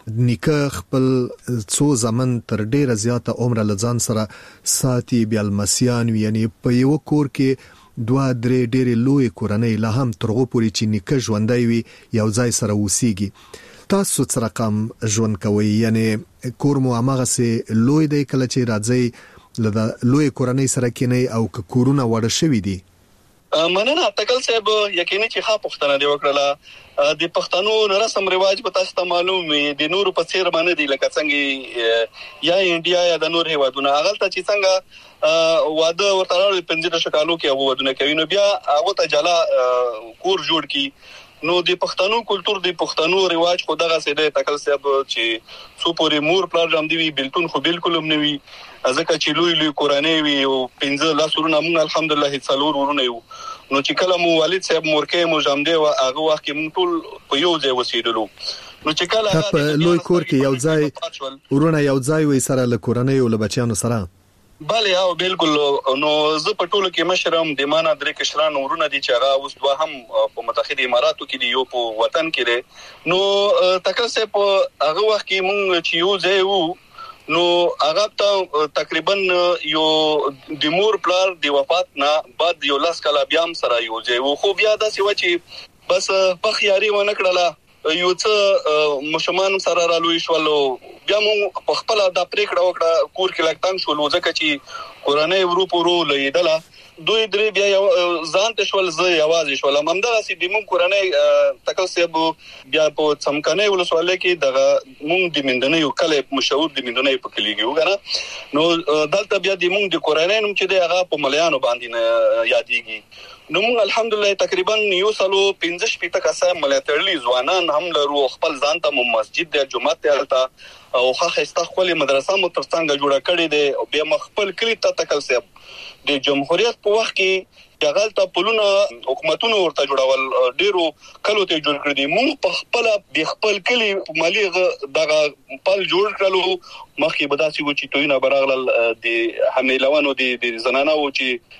نیکه خپل څو زمن تر ډیره زیاته عمر لزان سره ساتي بیا المسیان یعنی په یو کور کې 2-3 ډیره لوی کورنۍ لا هم ترغو پوری چې نیکه ژوندۍ وي یو ځای سره وسیږي تاسو څه رقم ژوند کوي یعنی کور مو هغه سه لوی دی کله چې راځي لدا لوی کورنۍ سره کینې او کورونه وړ شوی دي مننه تکل صاحب یقیني چې ښه پښتنه دی وکړه د پښتنو رسم رواج په تاسو ته معلوم وي د نور په څیر باندې دی لکه څنګه یا انډیا یا د نور هیوادونو هغه ته چې څنګه واده ورته 15 شکالو کې ودونه کوي نو بیا هغه ته جلا کور جوړ کی نو د پښتنو کلچر د پښتنو رواج خو دغه سي د تکل صاحب چې څو پورې مور پلان جام دی بالکل خو بالکل هم نه وي ځکه چې لوی کورانه وي او 15 لاسورونه موږ الحمدلله څلور ورونه یو نو چې کله مو والد صاحب مورکه مو جام دی او هغه وخت کې موږ ټول په یو ځای وسیدلو نو چې کله په لوی کور کې یو ځای ورونه یو ځای وي سره له کورانه او له بچیانو سره بله او بالکل نو زه په ټولو کې مشرم د معنا درې کشران ورونه دي چې هغه اوس دوه هم په متحده اماراتو کې دي یو په وطن کې دي نو تکل صاحب هغه وخت کې مونږ چې یو ځای وو نو هغه ته تقریبا یو د مور پلار دی وفات نه بعد یو لاس کلا بیا هم سره یو ځای وو خو بیا دا سی و چې بس په خياري ونه کړله یو څه مشمان سره رالوي شولو بیا موږ په خپل د پریکړه وکړه کور کې لکتان شول ځکه چې قرانه ورو لیدله دوی درې بیا ځان ته شول زه یوازې شول همدغه سي د مون قرانه تکل صاحب بیا په څمکنه ولسواله کې دغه مونږ د مندنه یو کله مشهور د مندنه په کلیږي وګره نو دلته بیا د مونږ د قرانه نوم چې دغه په مليانو باندې یادېږي نو موږ الحمدلله تقریبا یو سالو 15 پټه کسه ملاتړلي ځوانان هم لرو خپل ځان ته مسجد د جمعه ته الته او خاصه استخوالي مدرسه مو ترڅنګ جوړه کړې ده او بیا مخبل کلی ته تکل صاحب د جمهوریت په وخت کې دغه ته پلونه حکومتونو ورته جوړول ډیرو کلو ته جوړ کړی دي موږ په خپل د خپل کلی مالی دغه پل جوړ کړلو مخکې بداسي و چې توینه براغل د حملوانو د زنانه و چې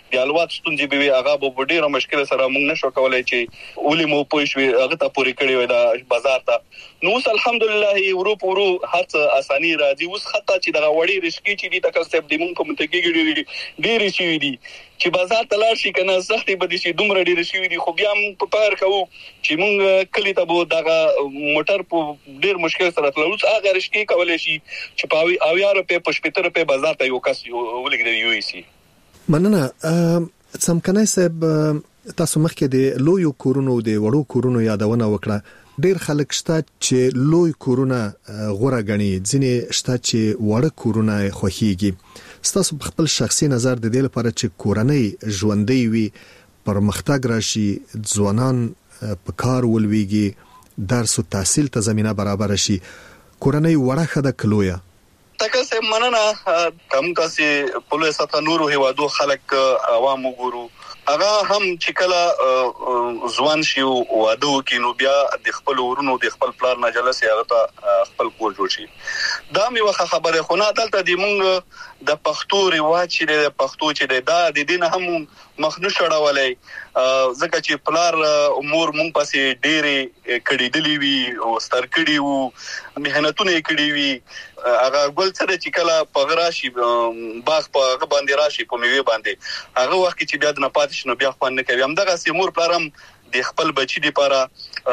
د الوات ستونزې به هغه به ډیره مشکل سره موږ نشو کولای چې ولې مو پوښوي هغه ته پوری کړی وي د بازار ته. نو اوس الحمدلله ورو هڅ اساني راځي. اوس حتی چې دغه وړي رشکی چې دي تکل سب د موږ په منطقې ډیره شي دي چې بازار ته لاړ شي کنه سختي بده شي دومره ډیره شي دي خو بیا موږ په پار کوو چې موږ کلی ته به دغه موټر په ډیر مشکل سره تلو. اوس هغه رشکی کولای شي چې په 80 روپے په 70 روپے بازار ته یو کس ولګي یو شي. مننه سمکنای صاحب تاسو مخکې د لوی کورونو د وړو کورونو یادونه وکړه. ډیر خلک شته چې لوی کورونه غوړه غني ځینې شته چې وړ کورونه خوخيږي. ستاسو خپل شخصي نظر د دې لپاره چې کورنۍ ژوندۍ وي پرمختګ راشي ځوانان په کار ولويږي درس او تحصیل ته زمينه برابر شي کورنۍ وړه خده کلویا تکل سه مننه کم کاسي پولیس ته نورو هوادو خلک عوام وګورو هغه هم چې کله ځوان شي او واده وکړي نو بیا د خپل ورونو د خپل پلان نه جلسه هغه ته خپل کور جوړ شي. دا مې وخه خبره خو نه دلته د مونږ د پښتو رواج چې د پښتو چې د دین هم مخنو شړولای ځکه چې پلار امور مونږ پسې ډېری کړي وي او ستر کړي وو مهنتونه کړي وي هغه ګل سره چې کله پغراشي باغ په باندې راشي په میوه باندې هغه وخت چې بیا د نپاتش نو بیا خوان نه کوي هم دغه سیمور پلارم د خپل بچی لپاره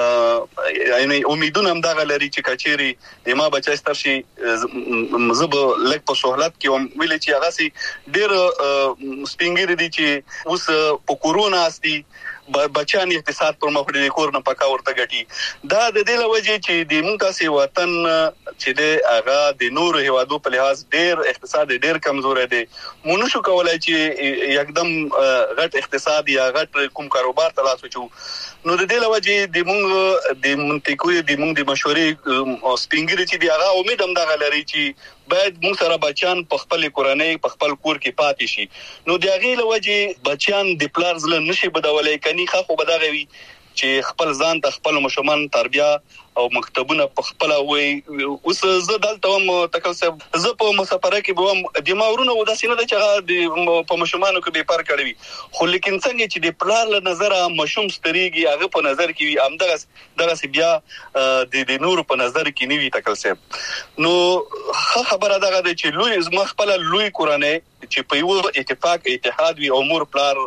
یعنی امیدونه هم دغه لري چې کچيري د ما بچی ستر شي زب لک په سہولت کې هم ویل چې هغه سي ډېر سپینګری دي چې اوس په کورونا استي بچان اقتصاد پر مخ د کور نه پکا ورته غټي دا د دې لوجه چې د مونږ تاسو وطن چې د هغه د نور هوادو په لحاظ ډېر اقتصاد ډېر کمزور دی مونږ شو کولای چې یکدم غټ اقتصاد یا غټ کوم کاروبار ته لاس وچو نو د دې لوجه د مونږ د منطقوي د مونږ د مشورې سپینګری چې دی هغه امید هم دا غلري چې باید موږ سره بچان په خپل کورنۍ په خپل کور کې پاتې شي نو د هغه لوجه بچان د پلار زله نشي بدولای کني خو بدغوي چې خپل ځان ته خپل مشمان تربیه او مکتبونه په خپل وي اوس زه دلته هم تکل زه په مسافره کې به د ماورونو د سینې د چغه په مشمانو کې به پر کړی خو لیکن څنګه چې د پلار له نظر مشوم ستريږي هغه په نظر کې هم دغه بیا د نور په نظر کې نیوي تکل نو خبره دغه چې لوی زما خپل لوی کورانه چې په یو اتحاد وي امور پلار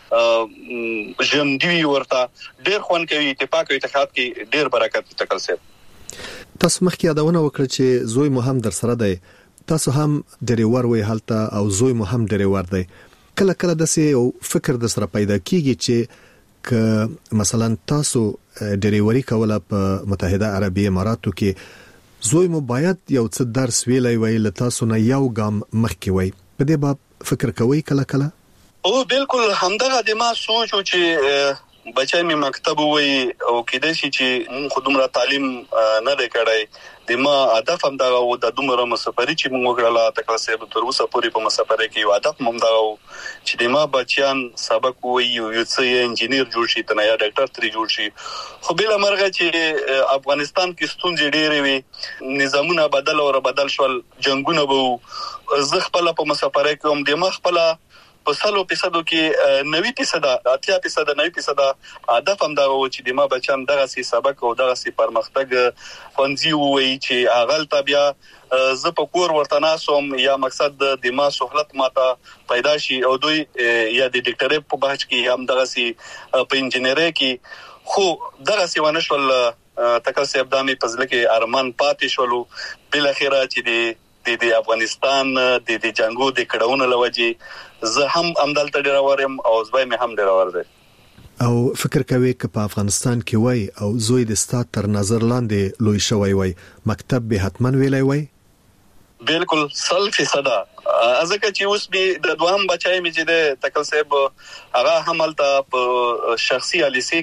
جمدوی ورته ډېر خوان کوي اتفاق او اتحاد کې ډېر برکت تکل سي. تاسو مخکې یادونه وکړه چې زوی مو هم در سره دی تاسو هم ډریور وي حالته او زوی مو هم ډریور دی کله کله د سه فکر د سره پیدا کیږي چې ک مثلا تاسو ډریوري کوله په متحده عربی اماراتو کې زوی مو باید یو څه درس ویلای وي ل تاسو نه یو ګام مخکې وي په دې باب فکر کوي کله کله او بالکل همدغه د ما سوچ چې بچای می مکتب وای او کېدای شي چې مونږ خودمره تعلیم نه وکړای د ما هدف هم دا و د دومره مسافري چې مونږ وکړه تکل سه تر اوسه پورې په مسافري کې یو هدف مونږ دا چې د ما بچیان سبق وای یو څه انجنیر جوړ شي تنه یا ډاکټر تری جوړ شي خو بل مرغه چې افغانستان کې ستونزې ډېرې وي نظامونه بدل شول جنگونه وو زه خپل په مسافري کې هم د ما خپل په 100% کې 90% 80% 90% هدف هم دا و چې د ما بچان دغه سي سبق او دغه سي پرمختګ فنزي وي چې اغل تبیا ز په کور ورته ناسوم یا مقصد د ما سہولت ماته پیدا شي او دوی یا د ډاکټرۍ په بحث کې هم دغه سي په انجنیري کې خو دغه سي ونشول تکل سي ابدامي پزله کې ارمان پاتې شولو بل اخره چې د افغانستان د جنگو د کډاونو لوجه زه هم امدلته ډیر اورم او زوی مې هم ډیر اور دی او فکر کوي چې په افغانستان کې وای او زوی د ستات تر نظر لاندې لوی شوی وای مکتب به حتمن ویلای وای بالکل 100% ازکه چې اوس به د دوام بچای مې چې د تکل صاحب هغه حملته په شخصي الیسي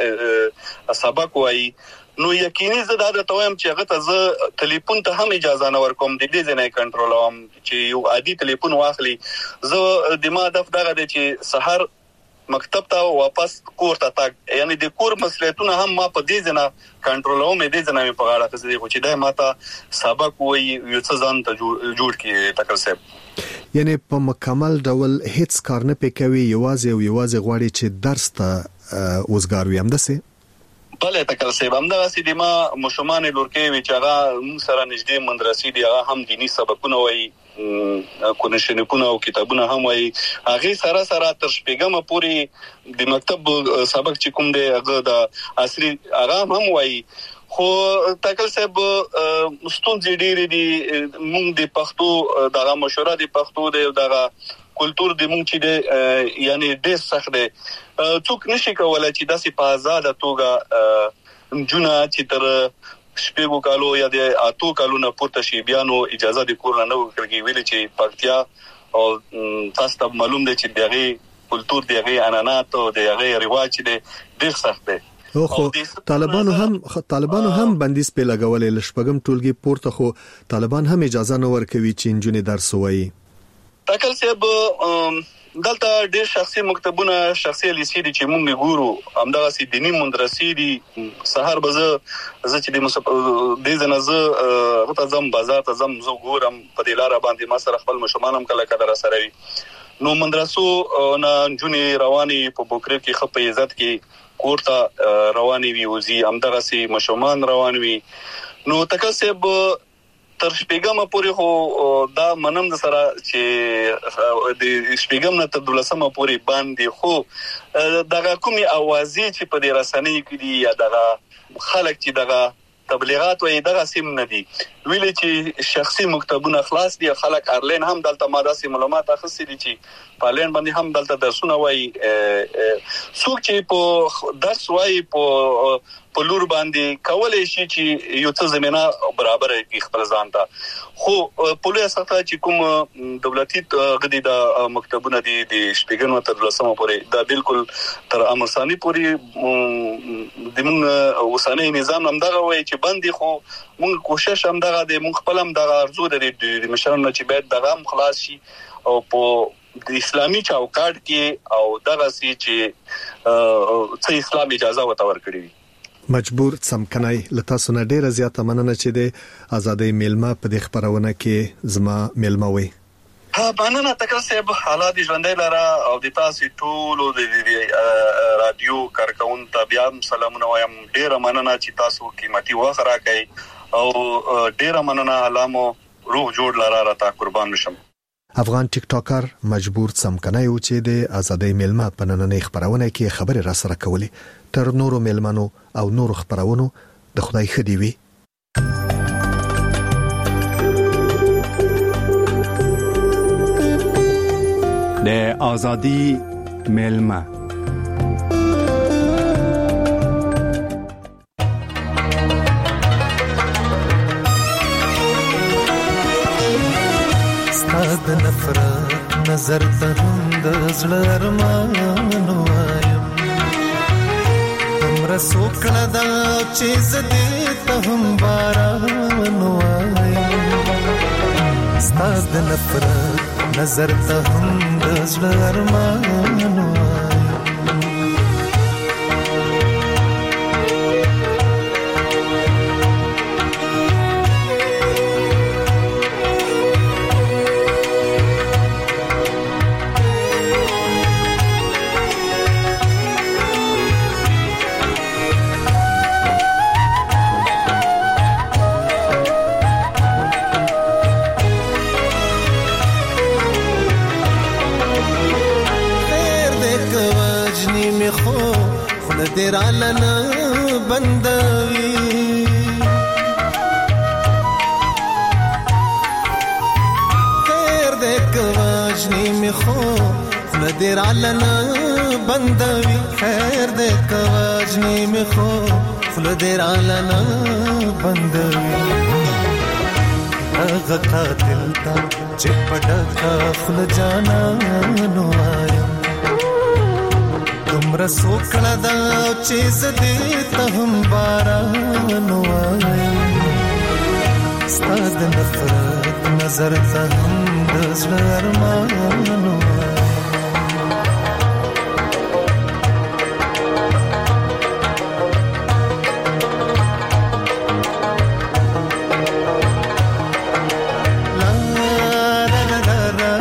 کې سبق وای نو یقیني زه دا تویم چې هغه ته زه ټلیفون ته هم اجازه نه ورکوم د دې ځنه کنټرولوم چې یو عادي ټلیفون واخلي زه د ما هدف دغه دی چې سحر مکتب ته واپس کور ته تاګ یعنی د کور مسؤلیتونه هم ما په دې ځنه کنټرولوم دې ځنه په غاړه کې چې دا ماته سبق وي یو څه ځان ته جوړ کې تکل صاحب یعنی په مکمل ډول هیڅ کار نه پکوي، یوازې غواړي چې درس ته وزګار وي. همداسې بله تکل سیب همدغه سي د ما مشمان لورکې وی چې هغه موږ سره نږدې مدرسې دي، هغه هم دینی سبقونه وایي، کونشنکونه او کتابونه هم وایي. هغه سره تر شپږمه پورې د مکتب سبق چې کوم دی هغه د عصري هغه هم وایي. خو تکل صاحب ستونزې ډېرې دي. موږ د پښتو دغه مشوره د پښتو د دغه کلچر د موږ چې د یعنی ډېر سخت دی. څوک نشي کولای چې داسې په آزاد توګه جونه چې تر شپږو کالو یا د اتو کالو نه پورته شي بیا نو اجازه د کور نه ورکړي. ویل چې پکتیا او تاسو ته معلوم دی چې دغه کلچر دغه عنعنات او دغه رواج دی ډېر سخت دی. خو طالبانو هم بندیز په لګولې لشپګم ټولګي پورته، خو طالبان هم اجازه نه ورکوي چې انجونې درس وایي. تکل صاحب دلته ډېر شخصي مکتبونه شخصي لیسې دي چې موږ ګورو، همدغه سي دینی مدرسې دي. سحر به زه چې د زنازه غته زم بازار ته زم زه ګورم په دې لار باندې ما سره خپل مشمان هم کله کله سره وي. نو مدرسو نه جونې رواني په بوکره کې خپې عزت کې کوړه رواني وي وزي، همدغه سي مشمان روان وي. نو تکل صاحب تر شپږم پورې خو دا منم د سره چې د شپږم نه تر 12مه پورې باندې خو دغه کومي اوازې چې په دې رسنۍ کې دي یا دغه خلک چې دغه تبلیغات وي دغه سیم نه دي. ویل چې شخصي مکتبونه خلاص دي، خلک ارلین هم دلته ماده معلومات اخستي دي چې پالین باندې هم دلته درسونه وایي. څوک چې په درس وایي په لور باندې کولای شي چې یو څه زمينه برابر کړي خپل ځان ته. خو په لوی اساس چې کوم دولتي غدي د مکتبونه دي د شپږم تر 12مه پورې دا بالکل تر امر ثاني پورې د موږ اوسنۍ نظام هم دغه وایي چې باندې خو موږ کوشش هم دغه د موږ خپل هم دغه ارزو د مشرانو چې باید دغه هم خلاص شي او په د اسلامي چوکاټ کې او دغه سي چې څه اسلام اجازه وته ورکړي وي. مجبور څمکنای لته سونه ډیره زیاته مننه چې د ازادۍ میلمه په دې خبرونه کې زما میلمه وي. مننه تکل صاحب، حالات ژوندۍ لاره او د تاسو ټول د رادیو کارکون ته بیا سلامونه وایم. ډیره مننه چې تاسو قیمتي وخت راکړئ او ډیره مننه علامو روح جوړ لاره راته قربان نشم. افغان ټیک ټاکر مجبور څمکنای و چې د ازادۍ میلمه په نننۍ خبرونه کې خبرې را سره کولې. تر نورو میلمنو او نورو خبرونو د خدای خدي وي. د ازادۍ میلمه ستاد نفرت نظر ته هم د زړه ارمان وایم، همرا سوکړه دا چې زدې ته هم باران وایم. ستاد نفرت نظر ته هم د زړه ارمان وایم. درالنا بندوي خیر دې کواجني می خو درالنا بندوي خیر دې کواجني می خو درالنا بندوي. هغه قاتل تا چې پټه خپل جانا نو وایم، تمرا سوکړه دا چې زدې ته هم باران وایم. ستاد نفرت نظر ته هم د زړه ارمان وایم. لا لا لا لا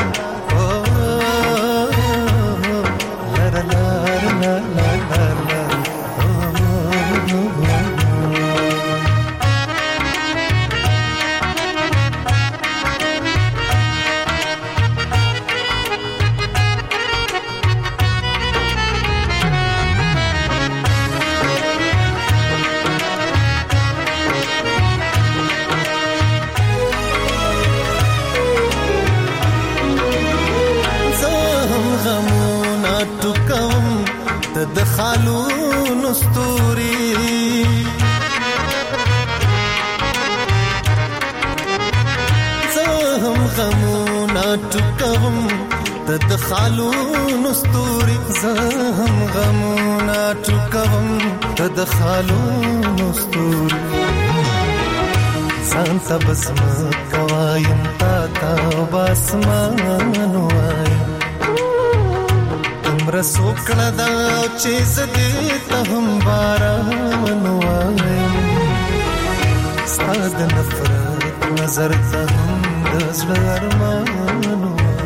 خالونو ستوري زهم غمونا ټکوم د خالونو ستوري زهم غمونا ټکوم د خالونو ستوري ځان ته بسم کوایم تا تا باسمان وایم رسو کړه دا چې زدي ته هم باران وایم ستاد نفرت نظر ته هم د زړه ارمان